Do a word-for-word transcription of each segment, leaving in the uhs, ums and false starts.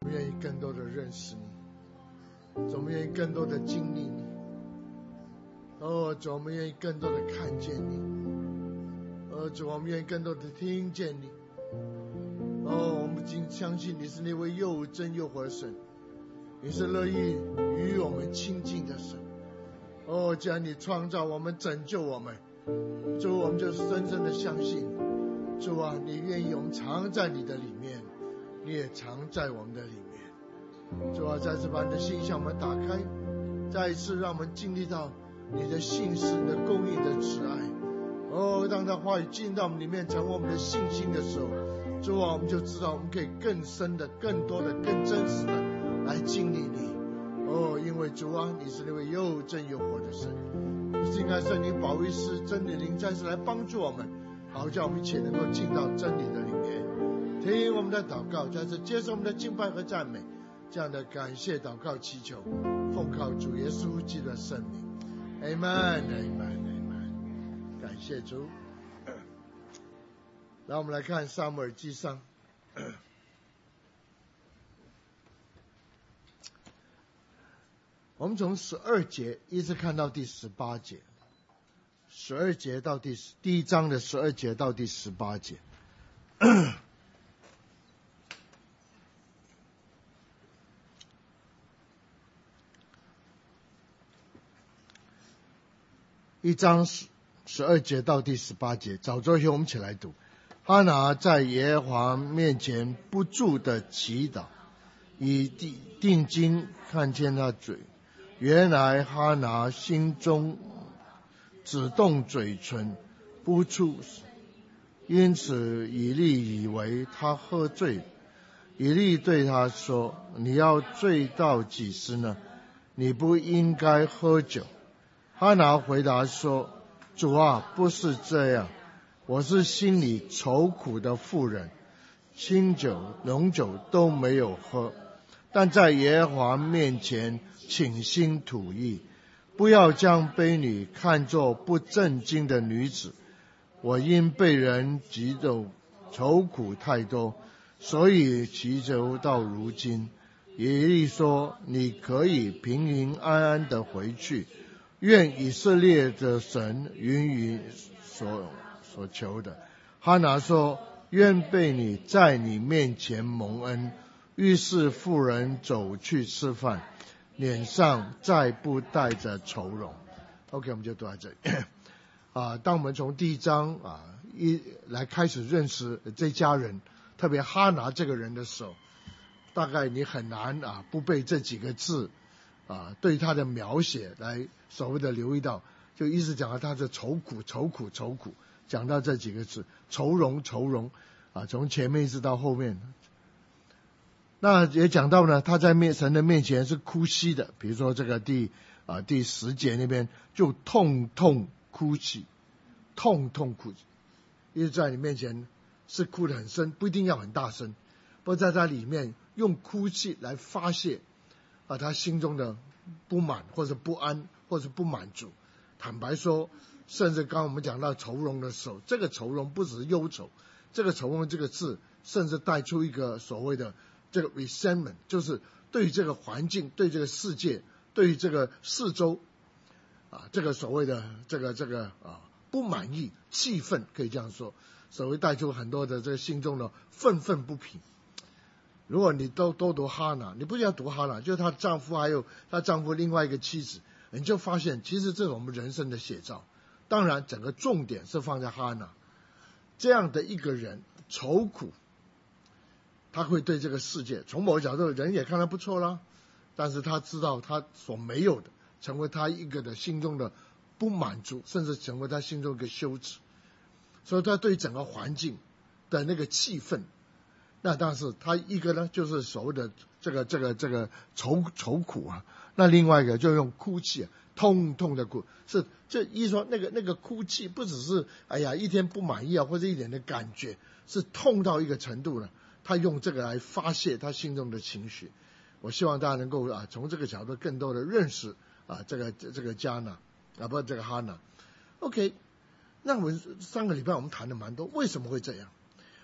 们愿意更多的认识你，主，我们愿意更多的经历你。哦，主，我们愿意更多的看见你。哦，主，我们愿意更多的听见你。哦，我们今相信你是那位又真又活的神，你是乐意与我们亲近的神。哦，既然你创造我们，拯救我们，主，我们就是深深的相信，主啊，你愿意我们藏在你的里面，你也藏在我们的里面。主啊，再次把你的心向我们打开，再一次让我们经历到你的信实、你的公义、的慈爱。哦，当他话语进到我们里面，成为我们的信心的时候，主啊，我们就知道我们可以更深的、更多的、更真实的来经历你。哦，因为主啊，你是那位又真又活的神。应该圣灵保惠师真理灵再次来帮助我们，好叫我们一切能够进到真理的里面。听我们的祷告，再次接受我们的敬拜和赞美，这样的感谢祷告祈求，奉靠主耶稣基督的圣名。Amen, Amen, Amen。感谢主。来，我们来看撒母耳记上。我们从十二节一直看到第十八节，十二节到第第一章的十二节到第十八节。一章十二节到第十八节，早周学我们起来读。哈拿在耶和华面前不住的祈祷，以定睛看见他嘴。原来哈拿心中只动嘴唇，不出，因此以利以为他喝醉。以利对他说：你要醉到几时呢？你不应该喝酒。哈拿回答说：主啊，不是这样，我是心里愁苦的妇人，清酒浓酒都没有喝，但在耶和华面前倾心吐意，不要将婢女看作不正经的女子。我因被人嫉妒，愁苦太多，所以祈求到如今。以利说：你可以平平安安的回去，愿以色列的神允许所所求的。哈拿说：愿被你在你面前蒙恩。于是妇人走去吃饭，脸上再不带着愁容。 OK， 我们就读到这里。啊，当我们从第一章啊一来开始认识这家人，特别哈拿这个人的时候，大概你很难啊不被这几个字啊对他的描写来所谓的留意到，就一直讲到他的愁苦愁苦愁苦，讲到这几个字愁容愁容啊，从前面一直到后面。那也讲到呢，他在面神的面前是哭泣的，比如说这个第啊第十节那边就痛痛哭泣，痛痛哭泣，因为在你面前是哭得很深，不一定要很大声，不过在他里面用哭泣来发泄啊他心中的不满或者不安或者不满足。坦白说，甚至刚刚我们讲到愁容的时候，这个愁容不只是忧愁，这个愁容这个字甚至带出一个所谓的这个 resentment， 就是对于这个环境，对这个世界，对于这个四周啊，这个所谓的这个这个啊不满意，气愤，可以这样说，所谓带出很多的这个心中的愤愤不平。如果你都都读哈拿，你不要读哈拿，就是她丈夫还有她丈夫另外一个妻子，你就发现其实这是我们人生的写照。当然整个重点是放在哈拿这样的一个人，愁苦，他会对这个世界，从某个角度人也看他不错啦，但是他知道他所没有的，成为他一个的心中的不满足，甚至成为他心中一个羞耻。所以他对整个环境的那个气氛，那但是他一个呢就是所谓的这个这个这个愁愁苦啊，那另外一个就用哭泣啊，痛痛的哭，是这一说那个那个哭泣不只是哎呀一天不满意啊或者一点的感觉，是痛到一个程度呢，他用这个来发泄他心中的情绪。我希望大家能够啊从这个角度更多的认识啊这个这个加拿啊不这个哈拿。OK， 那我们上个礼拜我们谈的蛮多，为什么会这样？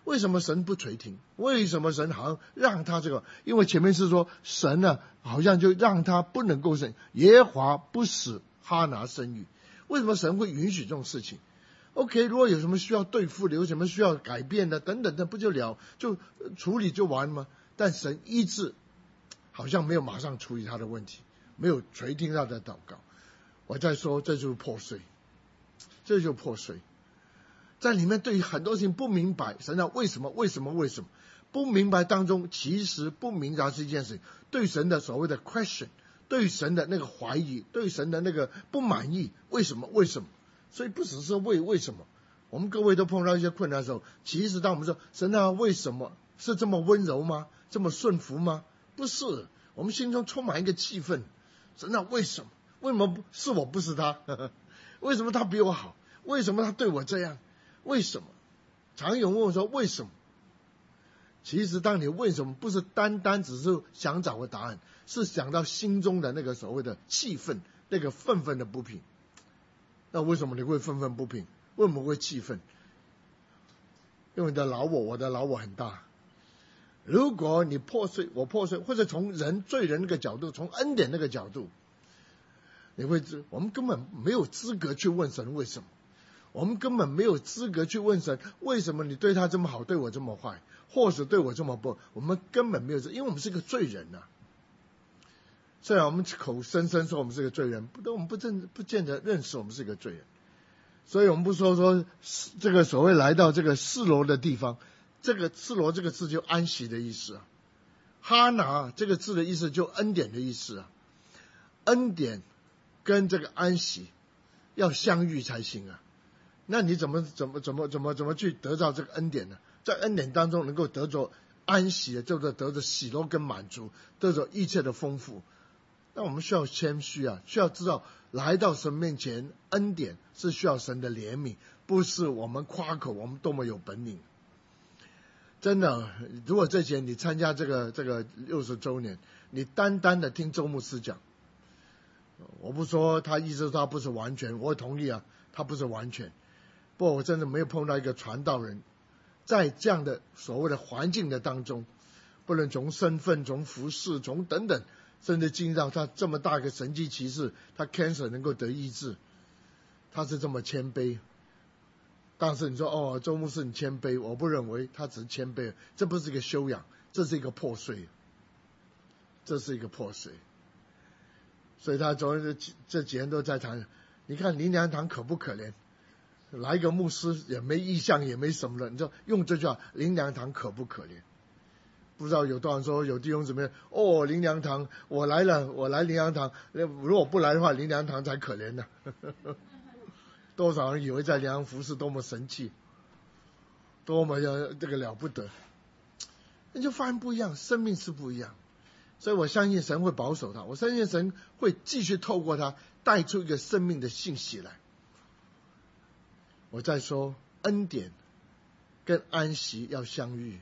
为什么神不垂听？为什么神好像让他这个？因为前面是说神呢，好像就让他不能够生，耶和华不使哈拿生育。为什么神会允许这种事情 ？OK， 如果有什么需要对付的，有什么需要改变的等等的，不就了就处理就完吗？但神医治，好像没有马上处理他的问题，没有垂听他的祷告。我再说，这就是破碎，这就是破碎。在里面对于很多事情不明白，神啊为什么为什么为什么不明白当中，其实不明白是一件事情，对神的所谓的 question， 对神的那个怀疑，对神的那个不满意，为什么为什么？所以不只是为为什么，我们各位都碰到一些困难的时候，其实当我们说神啊为什么，是这么温柔吗？这么顺服吗？不是，我们心中充满一个气愤，神啊为什么？为什么是我不是他？呵呵，为什么他比我好？为什么他对我这样？为什么？常有人问我说为什么？其实当你为什么，不是单单只是想找个答案，是想到心中的那个所谓的气愤，那个愤愤的不平。那为什么你会愤愤不平？为什么会气愤？因为你的老我，我的老我很大。如果你破碎，我破碎，或者从人罪人那个角度，从恩典那个角度，你会知，我们根本没有资格去问神为什么。我们根本没有资格去问神，为什么你对他这么好，对我这么坏，或是对我这么不？我们根本没有，因为我们是个罪人呐、啊。虽然我们口声声说我们是个罪人，不，我们不正不见得认识我们是个罪人。所以我们不说说这个所谓来到这个示罗的地方，这个示罗这个字就安息的意思啊，哈拿这个字的意思就恩典的意思啊，恩典跟这个安息要相遇才行啊。那你怎么怎么怎么怎么怎么去得到这个恩典呢？在恩典当中能够得着安息，就是得着喜乐跟满足，得着一切的丰富。那我们需要谦虚啊，需要知道来到神面前，恩典是需要神的怜悯，不是我们夸口我们多么有本领。真的，如果这几年你参加这个这个六十周年，你单单的听周牧师讲，我不说他意思他不是完全，我同意啊，他不是完全。不过我真的没有碰到一个传道人，在这样的所谓的环境的当中，不论从身份、从服饰、从等等，甚至进到他这么大一个神迹奇事，他 cancer 能够得医治，他是这么谦卑。但是你说哦，周牧师你谦卑，我不认为他只是谦卑，这不是一个修养，这是一个破碎，这是一个破碎。所以他昨天这几天都在谈，你看林良堂可不可怜？来一个牧师也没意向也没什么了，你说用这句话，林良堂可不可怜？不知道有多少人说有弟兄姊妹哦，林良堂我来了，我来林良堂，如果不来的话，林良堂才可怜呢。多少人以为在林良堂服侍多么神气，多么要这个了不得，那就发现不一样，生命是不一样。所以我相信神会保守他，我相信神会继续透过他带出一个生命的信息来。我再说，恩典跟安息要相遇，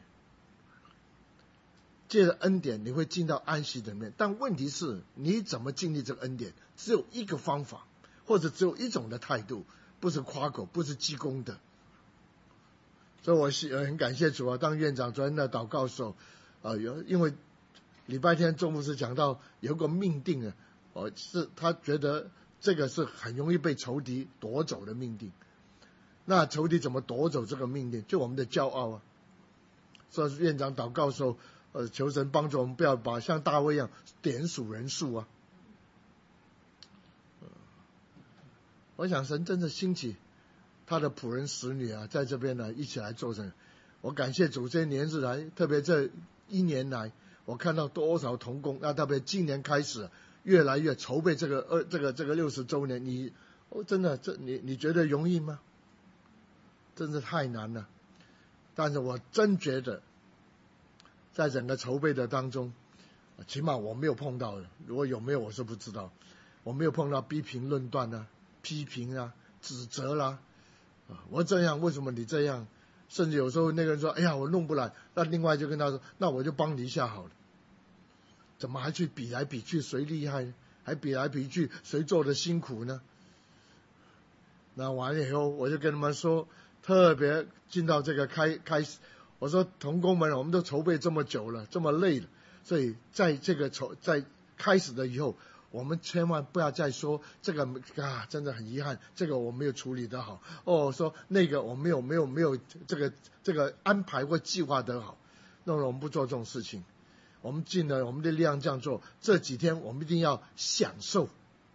借着恩典你会进到安息里面，但问题是你怎么经历这个恩典，只有一个方法，或者只有一种的态度，不是夸口，不是积功的。所以我很感谢主啊，当院长昨天的祷告的时候，呃，有因为礼拜天周牧师讲到有个命定啊，哦，是他觉得这个是很容易被仇敌夺走的命定。那仇敌怎么夺走这个命令？就我们的骄傲啊！所以院长祷告的时候，呃，求神帮助我们不要把像大卫一样点数人数啊。我想神真的兴起他的仆人使女啊，在这边呢一起来做成。我感谢主，这些年日来，特别这一年来，我看到多少同工，那特别今年开始越来越筹备这个二这个这个六十周年，你哦真的这你你觉得容易吗？真是太难了，但是我真觉得，在整个筹备的当中，起码我没有碰到的，如果有没有我是不知道，我没有碰到逼评论断啊、批评啊、指责啦、啊，我这样为什么你这样？甚至有时候那个人说：“哎呀，我弄不来。”那另外就跟他说：“那我就帮你一下好了。”怎么还去比来比去谁厉害呢？还比来比去谁做的辛苦呢？那完了以后，我就跟他们说。特别进到这个开开始， 我说同工们，我们都筹备这么久了，这么累了，所以在这个筹在开始的以后，我们千万不要再说这个啊，真的很遗憾，这个我没有处理得好。哦，说那个我没有没有没有这个这个安排或计划得好，那么我们不做这种事情。我们尽了我们的力量这样做，这几天我们一定要享受。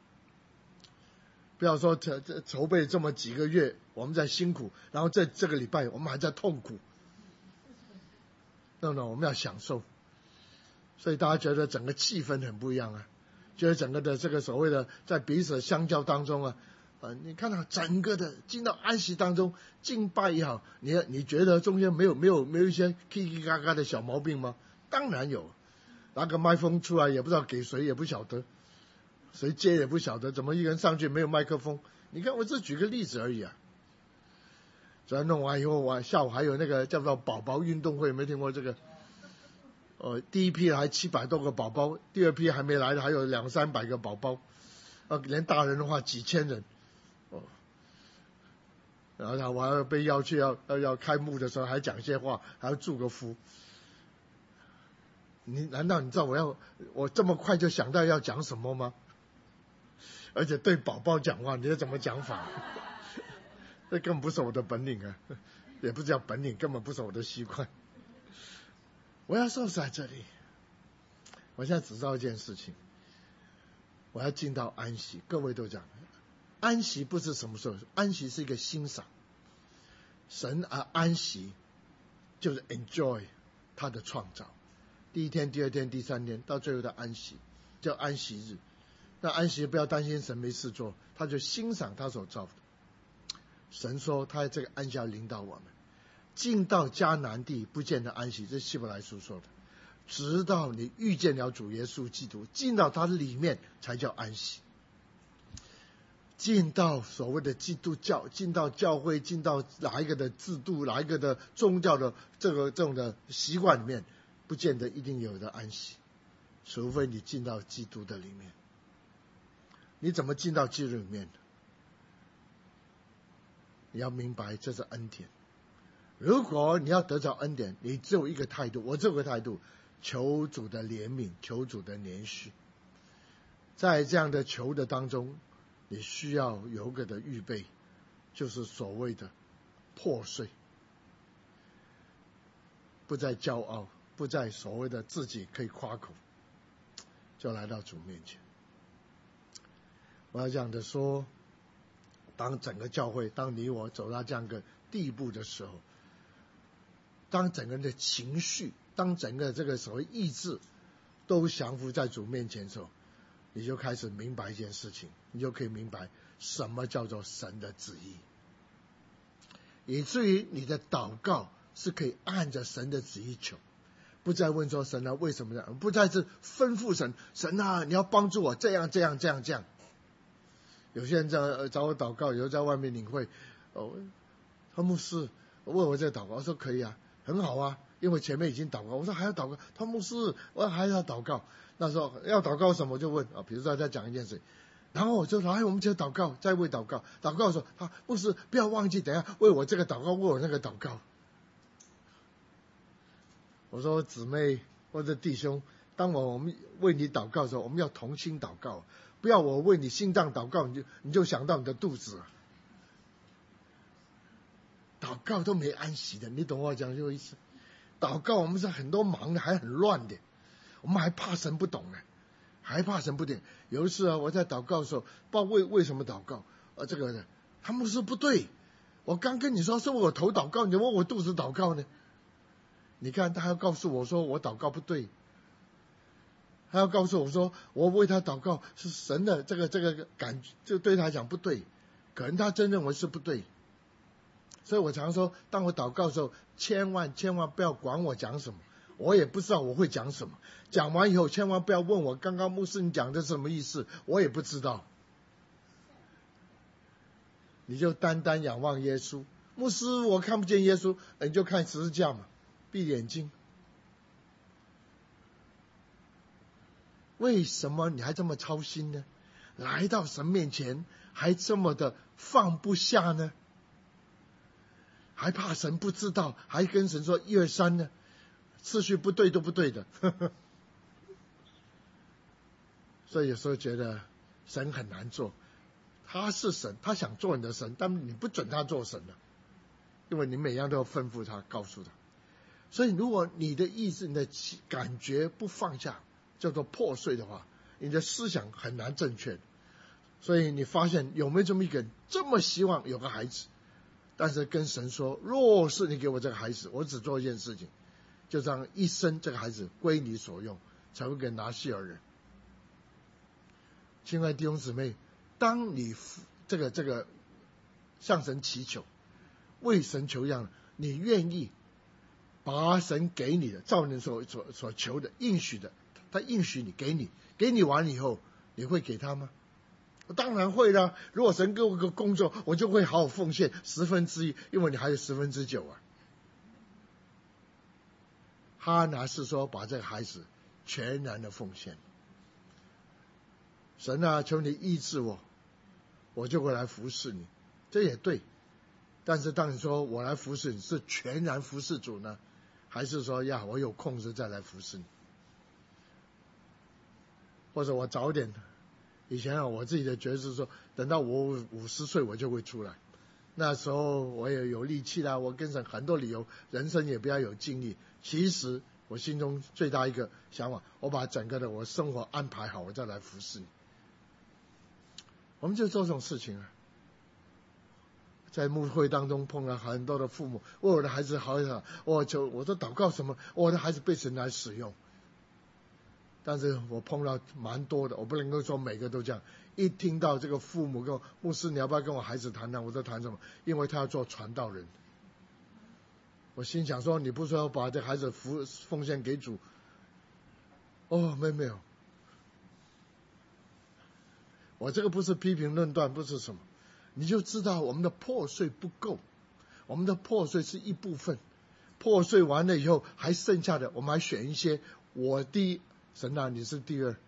不要说这这筹备这么几个月，我们在辛苦，然后这这个礼拜我们还在痛苦。那么我们要享受，所以大家觉得整个气氛很不一样啊，觉得整个的这个所谓的在彼此相交当中啊，呃，你看到整个的进到安息当中敬拜也好，你你觉得中间没有没有没有一些叽叽嘎嘎的小毛病吗？当然有，拿个麦克风出来也不知道给谁，也不晓得谁接也不晓得，怎么一个人上去没有麦克风？你看我只举个例子而已啊。昨天弄完以后，我下午还有那个叫做宝宝运动会，没听过这个？呃，第一批还七百多个宝宝，第二批还没来的还有两三百个宝宝，呃，连大人的话几千人，哦，然后我还要被邀去要要要开幕的时候还讲些话，还要祝个福。你难道你知道我要我这么快就想到要讲什么吗？而且对宝宝讲话，你是怎么讲法？这根本不是我的本领啊，也不是叫本领，根本不是我的习惯。我要说是在这里，我现在只知道一件事情，我要进到安息。各位都讲，安息不是什么时候，安息是一个欣赏。神而安息就是 enjoy 他的创造。第一天、第二天、第三天，到最后的安息叫安息日。那安息不要担心神没事做，他就欣赏他所造的。神说他在这个安息要领导我们进到迦南地，不见得安息，这是希伯来书说的，直到你遇见了主耶稣基督，进到他里面才叫安息。进到所谓的基督教，进到教会，进到哪一个的制度，哪一个的宗教的这个这种的习惯里面，不见得一定有的安息，除非你进到基督的里面。你怎么进到基督里面的？你要明白这是恩典。如果你要得着恩典，你只有一个态度，我只有个态度，求主的怜悯，求主的怜恤。在这样的求的当中，你需要有个的预备，就是所谓的破碎，不再骄傲，不再所谓的自己可以夸口，就来到主面前。我要讲的说，当整个教会，当你我走到这样一个地步的时候，当整个人的情绪，当整个这个所谓意志都降服在主面前的时候，你就开始明白一件事情，你就可以明白什么叫做神的旨意，以至于你的祷告是可以按着神的旨意求，不再问说神啊为什么这样，不再是吩咐神，神啊你要帮助我这样这样这样这样。有些人在找我祷告，有时候在外面领会，哦，他牧师问我这个祷告，我说可以啊，很好啊，因为前面已经祷告，我说还要祷告，他牧师我还要祷告，那时候要祷告什么就问啊，比如说再讲一件事，然后我就来我们就祷告，再为祷告，祷告的时候啊，牧师不要忘记等一下为我这个祷告，为我那个祷告。我说姊妹或者弟兄，当我我们为你祷告的时候，我们要同心祷告，不要我为你心脏祷告，你就你就想到你的肚子。祷告都没安息的，你懂我讲这个意思？祷告我们是很多忙的，还很乱的，我们还怕神不懂呢，还怕神不懂。有一次啊，我在祷告的时候，不知道为为什么祷告，呃，这个他们说不对，我刚跟你说是我头祷告，你问我肚子祷告呢？你看他要告诉我说我祷告不对，他要告诉我说我为他祷告是神的这个这个感觉，就对他讲不对，可能他真认为是不对。所以我常说，当我祷告的时候，千万千万不要管我讲什么，我也不知道我会讲什么。讲完以后，千万不要问我刚刚牧师你讲的是什么意思，我也不知道。你就单单仰望耶稣，牧师我看不见耶稣，你就看十字架嘛，闭眼睛。为什么你还这么操心呢？来到神面前还这么的放不下呢？ 还怕神不知道，还跟神说一二三呢，次序不对都不对的。所以有时候觉得神很难做，他是神，他想做你的神，但你不准他做神了，因为你每样都要吩咐他，告诉他。所以如果你的意志、你的感觉不放下，叫做破碎的话，你的思想很难正确。所以你发现有没有这么一个人这么希望有个孩子，但是跟神说，若是你给我这个孩子，我只做一件事情，就让一生这个孩子归你所用，才会给拿西尔人。亲爱的弟兄姊妹，当你这个这个向神祈求，为神求样，你愿意把神给你的，照你所所所求的应许的，他应许你，给你，给你完以后，你会给他吗？当然会啦！如果神给我个工作，我就会好好奉献十分之一，因为你还有十分之九啊。哈拿是说把这个孩子全然的奉献。神啊，求你医治我，我就会来服侍你，这也对。但是当你说我来服侍你，是全然服侍主呢，还是说呀我有空时再来服侍你？或者我早点，以前啊我自己的觉知说，等到我五十岁我就会出来，那时候我也有力气啦，我跟神很多理由，人生也比较有精力。其实我心中最大一个想法，我把整个的我生活安排好，我再来服侍你。我们就做这种事情啊，在牧会当中碰到很多的父母，为我的孩子好好，我就我都祷告什么，我的孩子被神来使用。但是我碰到蛮多的，我不能够说每个都这样。一听到这个父母跟我牧师，你要不要跟我孩子谈谈？我在谈什么？因为他要做传道人。我心想说，你不是说要把这孩子服奉献给主？哦，没有没有。我这个不是批评论断，不是什么，你就知道我们的破碎不够，我们的破碎是一部分，破碎完了以后还剩下的，我们还选一些。我第一，神啊，你是第二。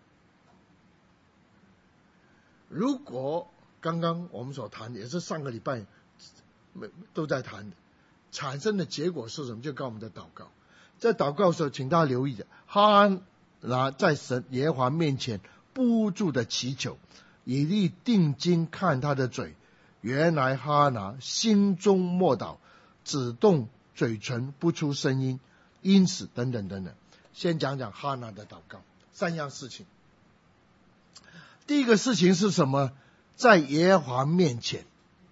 如果刚刚我们所谈的，也是上个礼拜都在谈的，产生的结果是什么？就告我们的祷告。在祷告的时候，请大家留意的，哈拿在神耶和华面前不住的祈求，以利定睛看他的嘴，原来哈拿心中默祷，只动嘴唇不出声音，因此等等等等。先讲讲哈拿的祷告，三样事情。第一个事情是什么？在耶和华面前。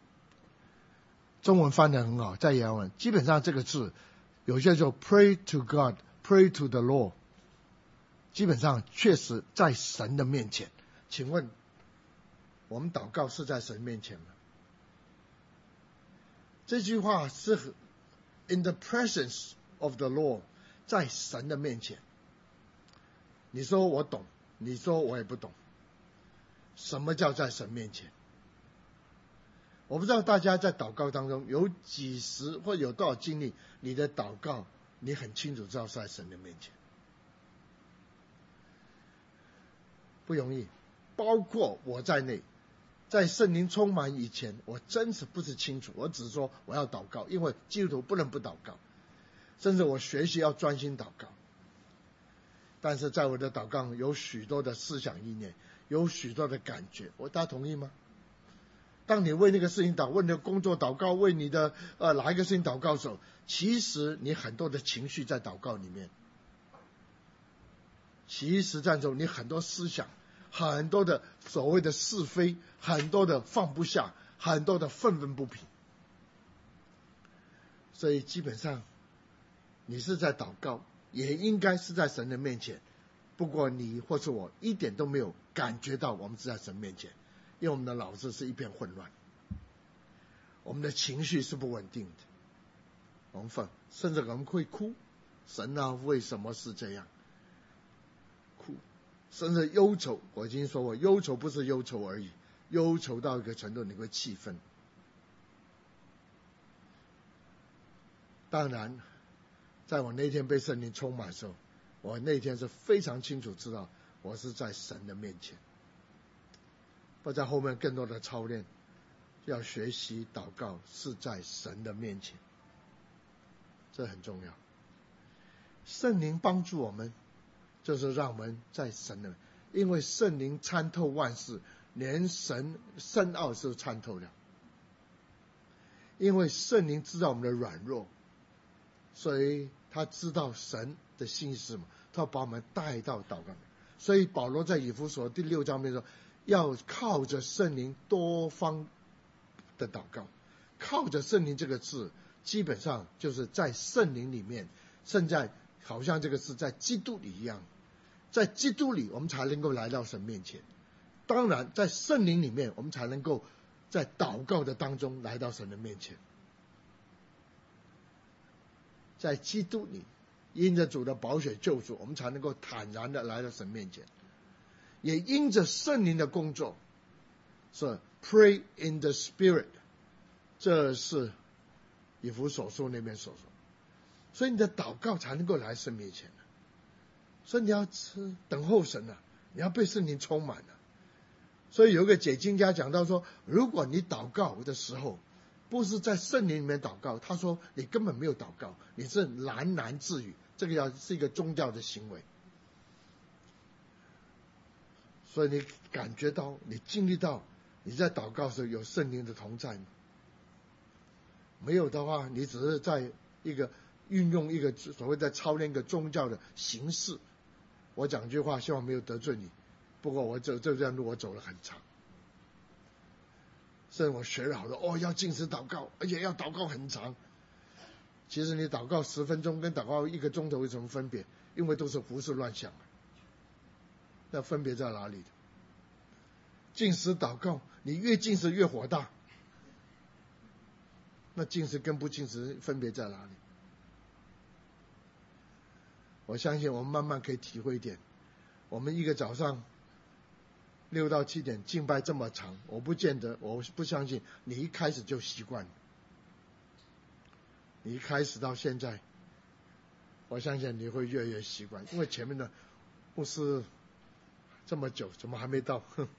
中文翻得很好，在耶和华基本上这个字有些时候 pray to God, pray to the Lord， 基本上确实在神的面前。请问我们祷告是在神面前吗？这句话是 in the presence of the Lord， 在神的面前。你说我懂，你说我也不懂，什么叫在神面前？我不知道大家在祷告当中有几时或有多少经历，你的祷告你很清楚知道是在神的面前。不容易，包括我在内，在圣灵充满以前，我真是不是清楚，我只是说我要祷告，因为基督徒不能不祷告，甚至我学习要专心祷告。但是在我的祷告有许多的思想意念，有许多的感觉，我大家同意吗？当你为那个事情祷，为你的工作祷告，为你的呃哪一个事情祷告的时候，其实你很多的情绪在祷告里面。其实在中你很多思想，很多的所谓的是非，很多的放不下，很多的愤愤不平。所以基本上你是在祷告，也应该是在神的面前。不过你或是我一点都没有感觉到我们是在神面前，因为我们的脑子是一片混乱，我们的情绪是不稳定的，我们愤，甚至我们会哭，神啊，为什么是这样？哭，甚至忧愁。我已经说过，忧愁不是忧愁而已，忧愁到一个程度你会气愤。当然在我那天被圣灵充满的时候，我那天是非常清楚知道我是在神的面前。我在后面更多的操练，要学习祷告是在神的面前。 这很重要。圣灵帮助我们，就是让我们在神的，因为圣灵参透万事，连神深奥都参透了。因为圣灵知道我们的软弱，所以他知道神的心意是什么，他把我们带到祷告。所以保罗在以弗所第六章里面说，要靠着圣灵多方的祷告。靠着圣灵这个字，基本上就是在圣灵里面，现在好像这个是在基督里一样，在基督里我们才能够来到神面前。当然在圣灵里面我们才能够在祷告的当中来到神的面前。在基督里因着主的宝血救赎，我们才能够坦然的来到神面前。也因着圣灵的工作，是 pray in the spirit， 这是以弗所书那边所说。所以你的祷告才能够来神面前。所以你要吃等候神啊，你要被圣灵充满啊。所以有一个解经家讲到说，如果你祷告的时候不是在圣灵里面祷告，他说你根本没有祷告，你是喃喃自语，这个要是一个宗教的行为。所以你感觉到，你经历到你在祷告的时候有圣灵的同在吗？没有的话，你只是在一个运用一个所谓在操练一个宗教的形式。我讲句话，希望没有得罪你，不过我走这段路我走了很长，所以我学了好多哦，要禁食祷告，而且要祷告很长。其实你祷告十分钟跟祷告一个钟头有什么分别？因为都是胡思乱想。那分别在哪里？禁食祷告，你越禁食越火大，那禁食跟不禁食分别在哪里？我相信我们慢慢可以体会一点。我们一个早上六到七点敬拜这么长，我不见得，我不相信你一开始就习惯了。你一开始到现在，我相信你会越来越习惯，因为前面的牧师这么久，怎么还没到？哼，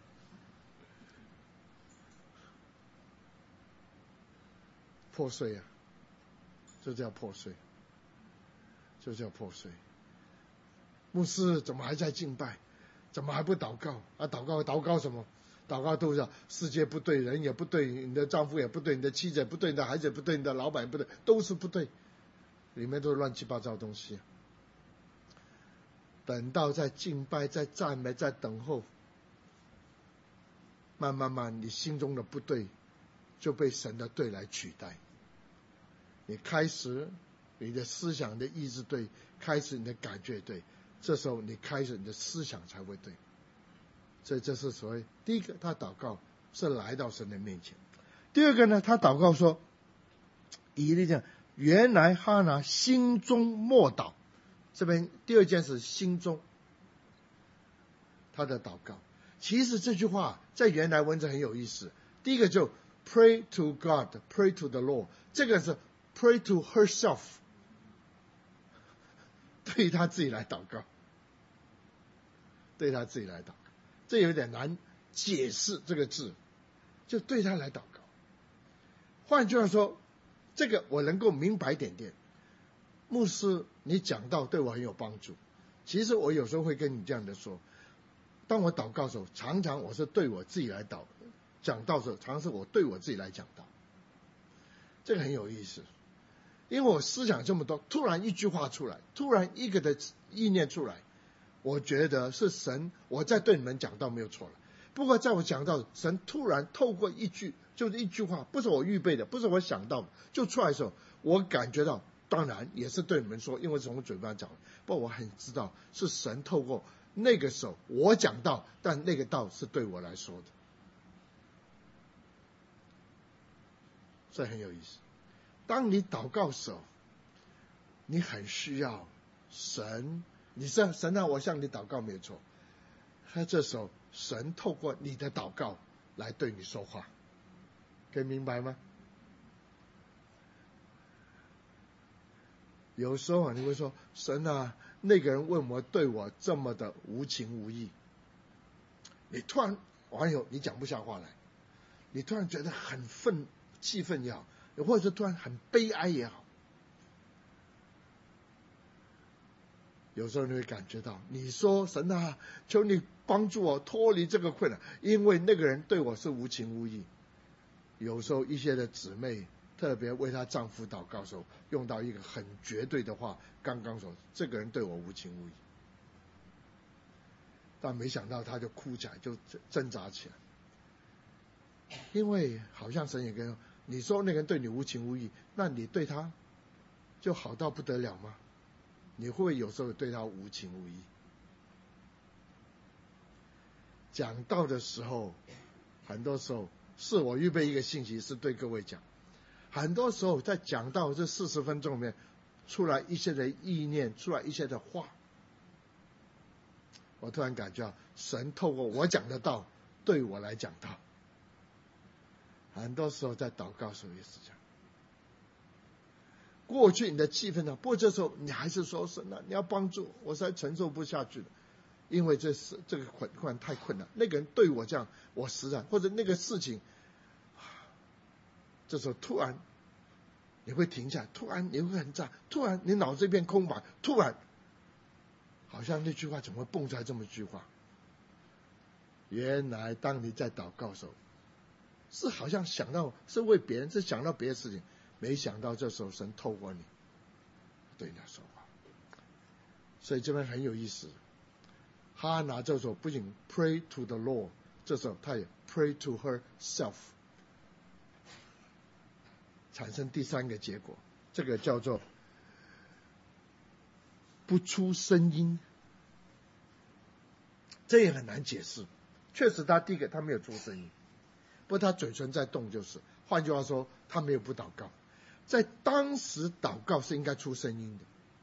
破碎啊，这叫破碎，这叫破碎。牧师怎么还在敬拜？怎么还不祷告？啊，祷告祷告什么？祷告都是世界不对，人也不对，你的丈夫也不对，你的妻子也不对，你的孩子也不对，你的老板也不对，都是不对，里面都是乱七八糟的东西。等到在敬拜、在赞美、在等候，慢慢慢，你心中的不对就被神的对来取代。你开始你的思想的意志对，开始你的感觉对，这时候你开始你的思想才会对。所以这是所谓第一个，他祷告是来到神的面前。第二个呢，他祷告说，以利讲，原来哈拿心中默祷。这边第二件事，心中他的祷告。其实这句话在原来文字很有意思。第一个就 pray to God, pray to the Lord， 这个是 pray to herself， 对他自己来祷告，对他自己来祷告。这有点难解释这个字，就对他来祷告。换句话说，这个我能够明白点点。牧师，你讲道对我很有帮助。其实我有时候会跟你这样的说，当我祷告的时候，常常我是对我自己来祷讲道的时候，常常是我对我自己来讲道。这个很有意思，因为我思想这么多，突然一句话出来，突然一个的意念出来，我觉得是神，我在对你们讲道没有错了。不过在我讲到神突然透过一句，就是一句话，不是我预备的，不是我想到的，就出来的时候，我感觉到，当然也是对你们说，因为从我嘴巴讲，不过我很知道是神透过那个时候我讲道，但那个道是对我来说的，这很有意思。当你祷告的时候，你很需要神，你是神让我向你祷告没有错，那这时候神透过你的祷告来对你说话，可以明白吗？有时候啊，你会说神啊，那个人为什么对我这么的无情无义？你突然网友你讲不下话来，你突然觉得很愤气愤也好，或者是突然很悲哀也好， 有时候你会感觉到，你说神啊，求你帮助我脱离这个困难，因为那个人对我是无情无义。有时候一些的姊妹特别为她丈夫祷告的时候，用到一个很绝对的话，刚刚说这个人对我无情无义，但没想到她就哭起来，就挣扎起来，因为好像神也跟你说那个人对你无情无义，那你对他就好到不得了吗？你会不会有时候对他无情无义？讲道的时候，很多时候是我预备一个信息是对各位讲，很多时候在讲道这四十分钟里面出来一些的意念，出来一些的话，我突然感觉到神透过我讲的道对我来讲道。很多时候在祷告的时候也是这样，过去你的气氛呢，不过这时候你还是说神啊，你要帮助我，实在承受不下去了，因为这是这个困难太困难，那个人对我这样，我实在或者那个事情，这时候突然你会停下来，突然你会很炸，突然你脑子一片空白，突然好像那句话怎么会蹦出来这么一句话？原来当你在祷告的时候，是好像想到是为别人，是想到别的事情，没想到这时候神透过你对你说话。所以这边很有意思，哈拿这时候不仅 pray to the Lord， 这时候他也 pray to herself， 产生第三个结果，这个叫做不出声音。这也很难解释，确实他第一个他没有出声音，不过他嘴唇在动，就是换句话说他没有不祷告。在当时祷告是应该出声音的，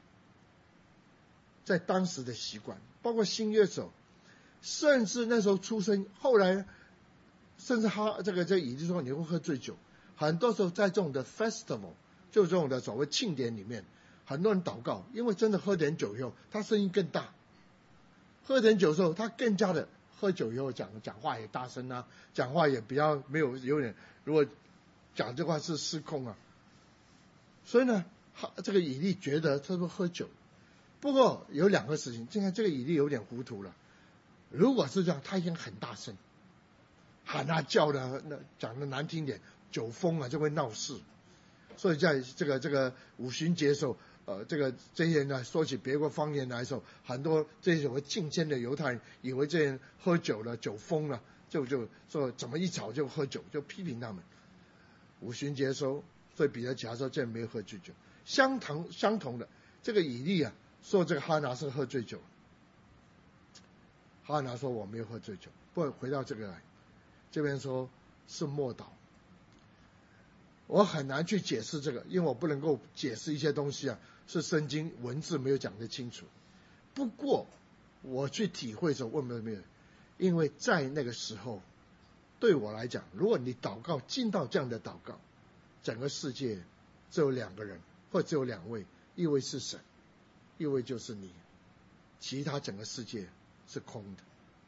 在当时的习惯，包括新约手，甚至那时候出声，后来甚至他这个这以利说你会喝醉酒，很多时候在这种的 festival， 就这种的所谓庆典里面，很多人祷告，因为真的喝点酒以后他声音更大，喝点酒的时候他更加的喝酒以后讲讲话也大声啊，讲话也比较没有有点，如果讲这话是失控啊。所以呢，这个以利觉得他说喝酒，不过有两个事情，现在这个以利有点糊涂了。如果是这样，他已经很大声喊啊叫的，那讲的难听点，酒疯啊就会闹事。所以在这个这个五旬节的时候，呃，这个这些人呢说起别国方言来的时候，很多这些敬虔的犹太人以为这些人喝酒了，酒疯了，就就说怎么一吵就喝酒，就批评他们。五旬节的时候，所以彼得假说这人没有喝醉酒。相同相同的，这个以利啊说这个哈拿是喝醉酒，哈拿说我没有喝醉酒。不过回到这个来，这边说是默祷，我很难去解释这个，因为我不能够解释一些东西啊，是圣经文字没有讲得清楚。不过我去体会的时候，问没有？因为在那个时候，对我来讲，如果你祷告进到这样的祷告，整个世界只有两个人，或只有两位，一位是神，一位就是你，其他整个世界是空的。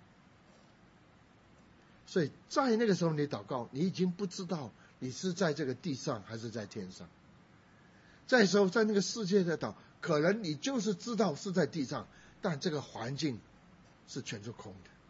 所以在那个时候你祷告，你已经不知道你是在这个地上还是在天上。在时候在那个世界的祷，可能你就是知道是在地上，但这个环境是全是空的。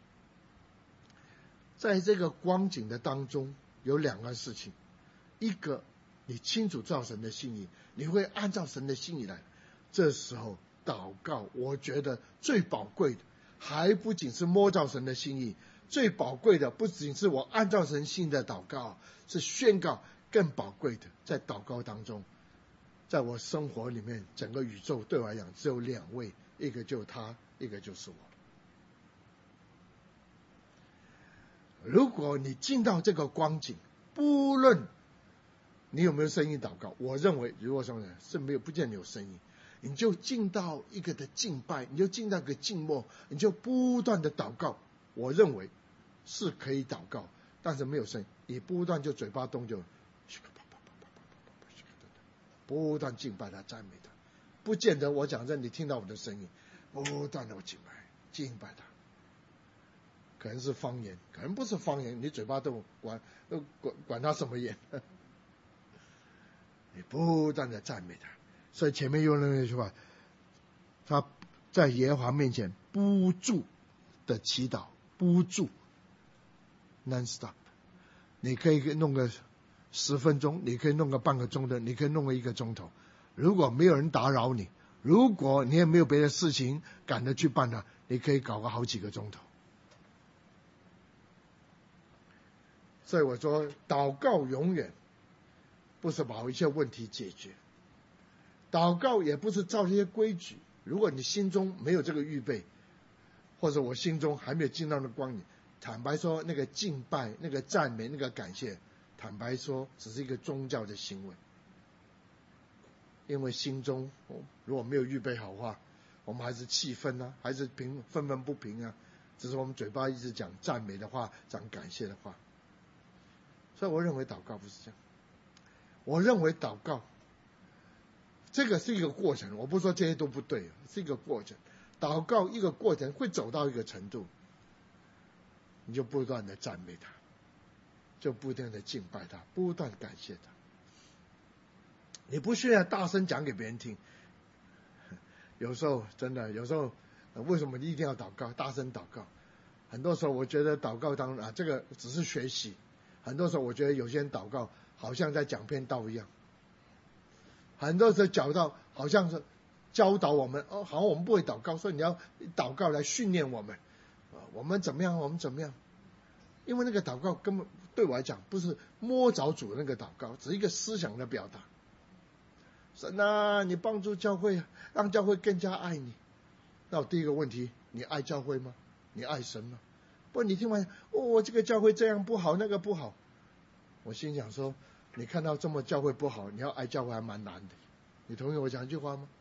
在这个光景的当中，有两个事情，一个你清楚照神的心意，你会按照神的心意来。这时候祷告，我觉得最宝贵的还不仅是摸照神的心意，最宝贵的不仅是我按照神心意的祷告，是宣告更宝贵的，在祷告当中，在我生活里面，整个宇宙对我来讲只有两位，一个就是他，一个就是我。如果你进到这个光景，不论你有没有声音祷告，我认为如果说是没有，不见你有声音，你就进到一个的敬拜，你就进到一个静默，你就不断的祷告。我认为是可以祷告，但是没有声音，你不断就嘴巴动就不断敬拜他，赞美他，不见得我讲这你听到我的声音，不断的敬拜敬拜他。可能是方言，可能不是方言，你嘴巴都管管管他什么言，你不断的赞美他。所以前面用的那句话，他在耶和华面前不住的祈祷，不住 non stop。你可以弄个十分钟，你可以弄个半个钟头，你可以弄个一个钟头。如果没有人打扰你，如果你也没有别的事情赶着去办它，你可以搞个好几个钟头。所以我说，祷告永远不是把一切问题解决，祷告也不是照这些规矩。如果你心中没有这个预备，或者我心中还没有进到那光里，坦白说，那个敬拜、那个赞美、那个感谢，坦白说，只是一个宗教的行为。因为心中如果没有预备好的话，我们还是气愤啊，还是平愤愤不平啊，只是我们嘴巴一直讲赞美的话，讲感谢的话。所以我认为祷告不是这样，我认为祷告这个是一个过程，我不说这些都不对，是一个过程。祷告一个过程会走到一个程度，你就不断的赞美他，就不断的敬拜他，不断感谢他。你不需要大声讲给别人听，有时候真的，有时候为什么你一定要祷告，大声祷告？很多时候我觉得祷告当啊，这个只是学习。很多时候我觉得有些人祷告好像在讲篇道一样，很多时候讲到好像是教导我们，哦，好像我们不会祷告，所以你要祷告来训练我们，啊，我们怎么样，我们怎么样？因为那个祷告根本对我来讲不是摸着主的那个祷告，只是一个思想的表达。神啊，你帮助教会，让教会更加爱你。那我第一个问题，你爱教会吗？你爱神吗？不，你听完，哦，这个教会这样不好，那个不好。我心想说，你看到这么教会不好，你要爱教会还蛮难的。你同意我讲一句话吗？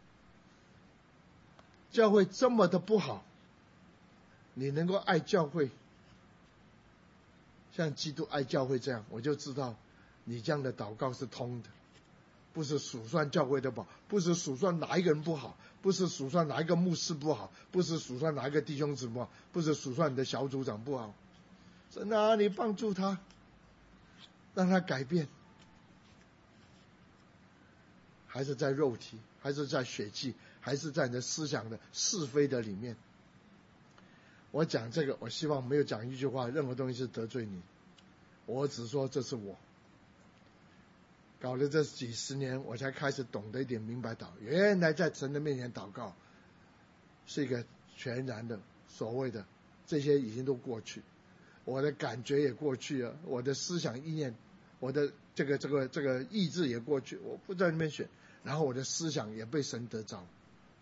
教会这么的不好，你能够爱教会，像基督爱教会这样，我就知道你这样的祷告是通的。不是数算教会的不好，不是数算哪一个人不好，不是数算哪一个牧师不好，不是数算哪一个弟兄姊妹不好，不是数算你的小组长不好。神啊，你帮助他，让他改变。还是在肉体，还是在血气，还是在你的思想的是非的里面。我讲这个，我希望没有讲一句话，任何东西是得罪你，我只说这是我。搞了这几十年，我才开始懂得一点明白祷，原来在神的面前祷告是一个全然的所谓的，这些已经都过去，我的感觉也过去了，我的思想意念，我的这个这个这个意志也过去，我不在那边选，然后我的思想也被神得着。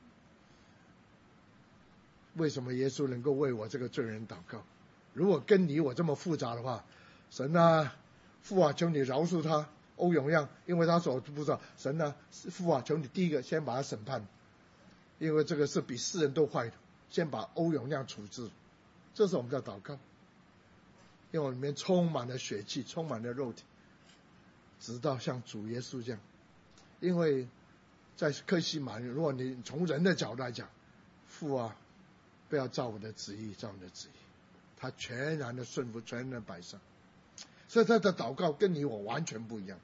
为什么耶稣能够为我这个罪人祷告？如果跟你我这么复杂的话，神啊，父啊，求你饶恕他。欧永亮，因为他所不知道，神啊，父啊，求你第一个先把他审判，因为这个是比世人都坏的，先把欧永亮处置。这是我们的祷告，因为我里面充满了血气，充满了肉体，直到像主耶稣这样。因为在客西马尼，如果你从人的角度来讲，父啊，不要照我的旨意，照你的旨意，他全然的顺服，全然的摆上。所以他的祷告跟你我完全不一样。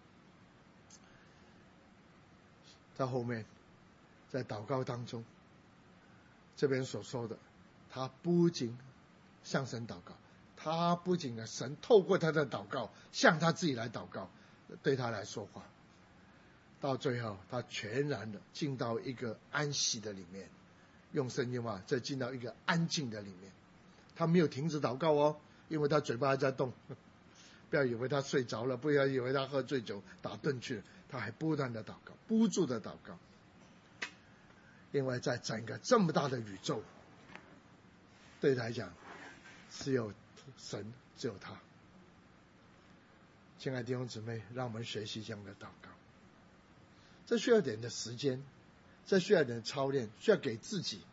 在后面，在祷告当中，这边所说的，他不仅向神祷告，他不仅呢，神透过他的祷告向他自己来祷告，对他来说话，到最后他全然的进到一个安息的里面，用圣经话，再进到一个安静的里面。他没有停止祷告哦，因为他嘴巴还在动。不要以为他睡着了，不要以为他喝醉酒打盹去了，他还不断的祷告，不住的祷告。因为在整个这么大的宇宙，对他来讲，只有神，只有他。亲爱的弟兄姊妹，让我们学习这样的祷告。这需要点的时间，这需要点操练，需要给自己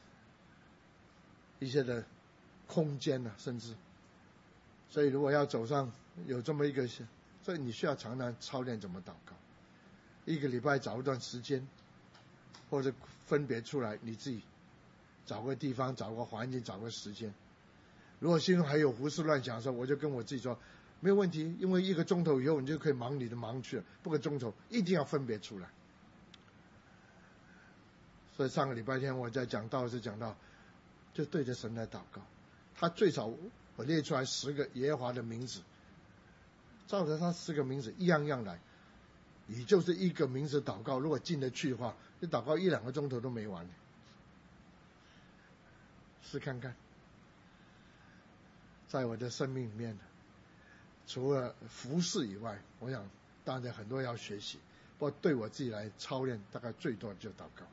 一些的空间啊，甚至。所以如果要走上有这么一个，所以你需要常常操练怎么祷告。一个礼拜找一段时间，或者分别出来，你自己找个地方，找个环境，找个时间。如果心中还有胡思乱想的时候，我就跟我自己说，没有问题，因为一个钟头以后你就可以忙你的忙去了，不个钟头一定要分别出来。 所以上个礼拜天我在讲道是讲到，就对着神来祷告。他最少我列出来十个耶和华的名字，照着他十个名字一样样来。你就是一个名字祷告，如果进得去的话，你祷告一两个钟头都没完。试看看，在我的生命里面，除了服侍以外，我想当然很多要学习，不过对我自己来操练，大概最多就祷告。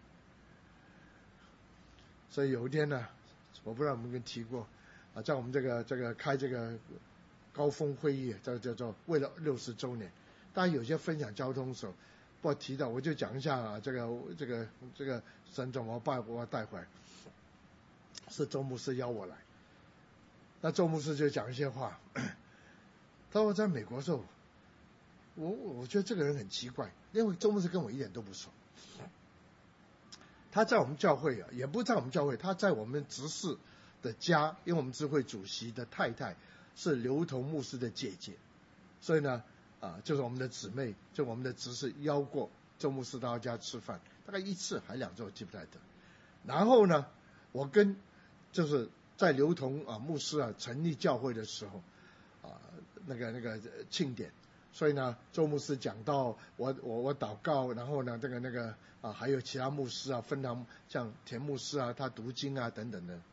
所以有一天呢，我不知道我们跟提过啊，在我们这个这个开这个高峰会议，这个叫做为了六十周年，当然有些分享交通的时候，不提到我就讲一下啊，这个这个这个神怎么把我带回来，是周牧师邀我来，那周牧师就讲一些话，他说在美国的时候，我我觉得这个人很奇怪，因为周牧师跟我一点都不熟。他在我们教会啊，也不在我们教会，他在我们执事的家，因为我们执会主席的太太是刘同牧师的姐姐，所以呢，啊，就是我们的姊妹，就我们的执事邀过周牧师到他家吃饭，大概一次还两次，我记不太得。然后呢，我跟就是在刘同啊牧师啊成立教会的时候，啊，那个那个庆典。所以呢，周牧师讲到我我我祷告，然后呢，这个那个啊，还有其他牧师啊，分堂像田牧师啊，他读经啊等等的。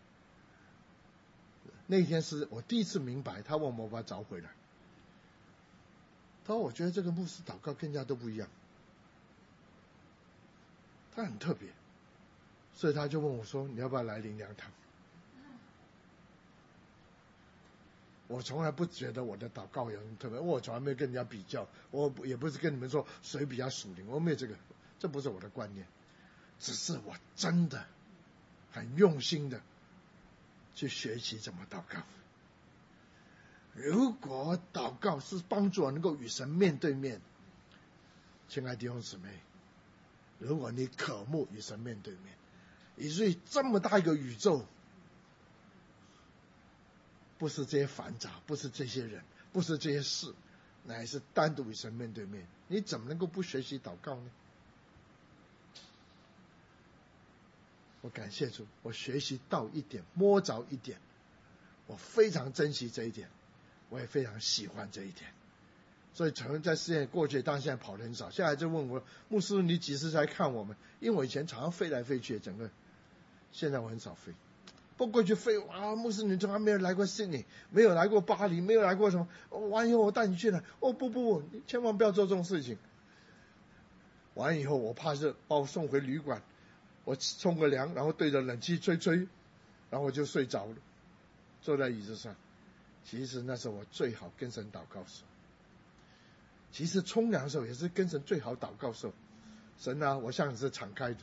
那天是我第一次明白，他问我把他找回来。他说：“我觉得这个牧师祷告跟人家都不一样，他很特别。”所以他就问我说：“你要不要来灵粮堂？”我从来不觉得我的祷告有什么特别，我从来没有跟人家比较，我也不是跟你们说谁比较属灵，我没有这个，这不是我的观念，只是我真的很用心的去学习怎么祷告。如果祷告是帮助我能够与神面对面，亲爱的弟兄姊妹，如果你渴慕与神面对面，以至于这么大一个宇宙，不是这些繁杂，不是这些人，不是这些事，乃是单独与神面对面，你怎么能够不学习祷告呢？我感谢主，我学习到一点，摸着一点，我非常珍惜这一点，我也非常喜欢这一点。所以曾经在世界过去，当然现在跑得很少，现在就问我牧师你几时才看我们？因为我以前常常飞来飞去，整个现在我很少飞。不过去飞啊，牧师你从来没有来过悉尼，没有来过巴黎，没有来过什么，完以后我带你去了，哦不不不，你千万不要做这种事情。完以后我怕是把我送回旅馆，我冲个凉，然后对着冷气吹吹，然后我就睡着了，坐在椅子上。其实那是我最好跟神祷告的时候，其实冲凉的时候也是跟神最好祷告的时候。神啊，我向你是敞开的。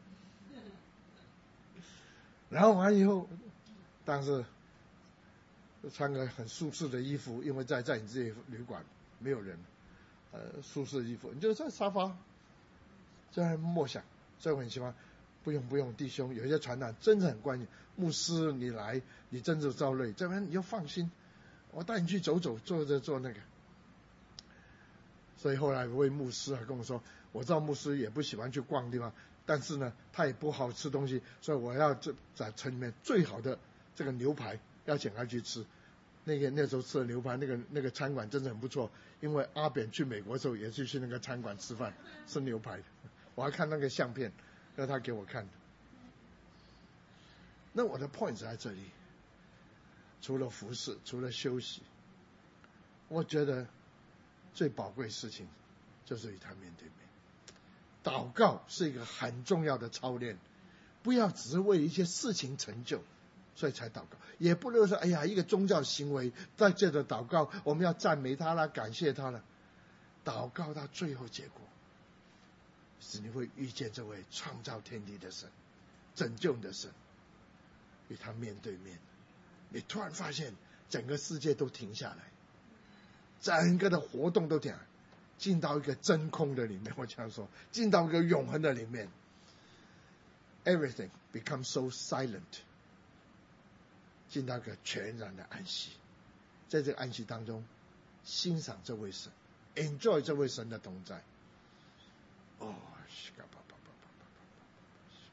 然后完以后，但是穿个很舒适的衣服，因为在在你这里旅馆没有人，呃，舒适的衣服，你就在沙发在默想。所以我很喜欢，不用不用，弟兄，有一些传达真的很关键。牧师你来，你真的遭累，这边你要放心，我带你去走走，做这做那个。所以后来有位牧师还跟我说，我知道牧师也不喜欢去逛地方，但是呢，他也不好吃东西，所以我要这在城里面最好的这个牛排要请他去吃。那个那时候吃的牛排，那个那个餐馆真的很不错，因为阿扁去美国的时候也是去那个餐馆吃饭吃牛排的，我还看那个相片，让他给我看的。那我的 point 在这里，除了服侍，除了休息，我觉得最宝贵的事情就是与他面对面。祷告是一个很重要的操练，不要只是为一些事情成就所以才祷告，也不能说哎呀一个宗教行为在这个祷告我们要赞美他啦，感谢他了。祷告到最后结果是你会遇见这位创造天地的神，拯救你的神，与他面对面，你突然发现整个世界都停下来，整个的活动都停下来，进到一个真空的里面，我这样说，进到一个永恒的里面， everything becomes so silent， 进到一个全然的安息，在这个安息当中欣赏这位神， enjoy 这位神的同在。哦，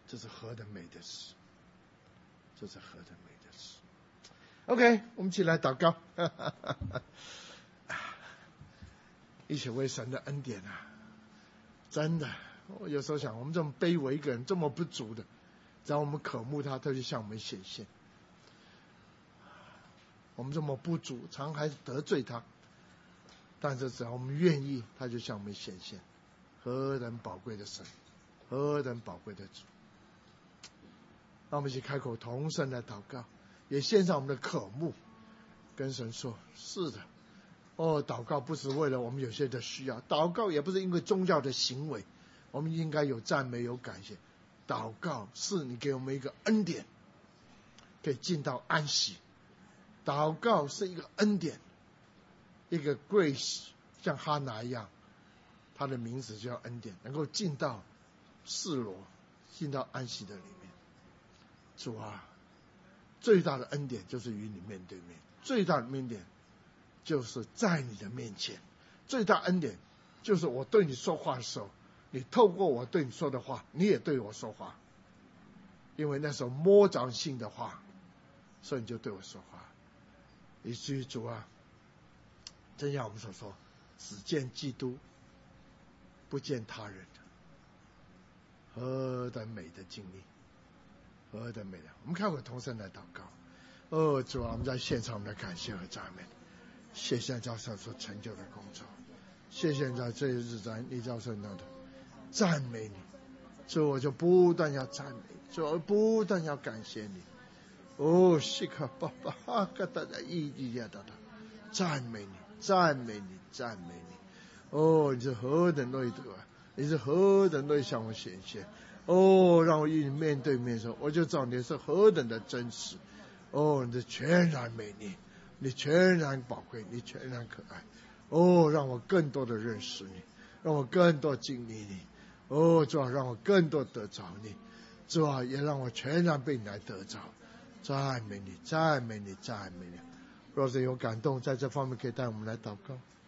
这是何等美的事，这是何等美的事。 OK， 我们一起来祷告。一起为神的恩典啊，真的，我有时候想，我们这么卑微一个人，这么不足的，只要我们渴慕他，他就向我们显现。我们这么不足，常还得罪他，但是只要我们愿意，他就向我们显现。何等宝贵的神，何等宝贵的主！让我们一起开口同声来祷告，也献上我们的渴慕，跟神说：是的，哦，祷告不是为了我们有些的需要，祷告也不是因为宗教的行为，我们应该有赞美有感谢。祷告是你给我们一个恩典，可以进到安息。祷告是一个恩典，一个 grace， 像哈拿一样，他的名字叫恩典，能够进到示罗，进到安息的里面。主啊，最大的恩典就是与你面对面，最大的恩典就是在你的面前，最大恩典就是我对你说话的时候，你透过我对你说的话，你也对我说话，因为那时候摸着性的话，所以你就对我说话。以至于主啊，正像我们所说，只见基督，不见他人，何等美的经历，何等美的！我们开口同声来祷告。哦，主啊，我们在现场，我们来感谢和赞美，谢谢教授所成就的工作，谢谢在这一日在你教授当中赞美你，所以我就不断要赞美，所以我不断要感谢你。哦，西卡巴巴哈嘎达达伊迪亚达达，赞美你，赞美你，赞美你。哦，你是何等乐意得啊！你是何等乐意向我显现。哦，让我与你面对面的时候，我就知道你是何等的真实。哦，你是全然美丽，你全然宝贵，你全然可爱。哦，让我更多的认识你，让我更多经历你。哦，主要让我更多得着你，主要也让我全然被你来得着。赞美你，赞美你，赞美你。若是有感动，在这方面可以带我们来祷告。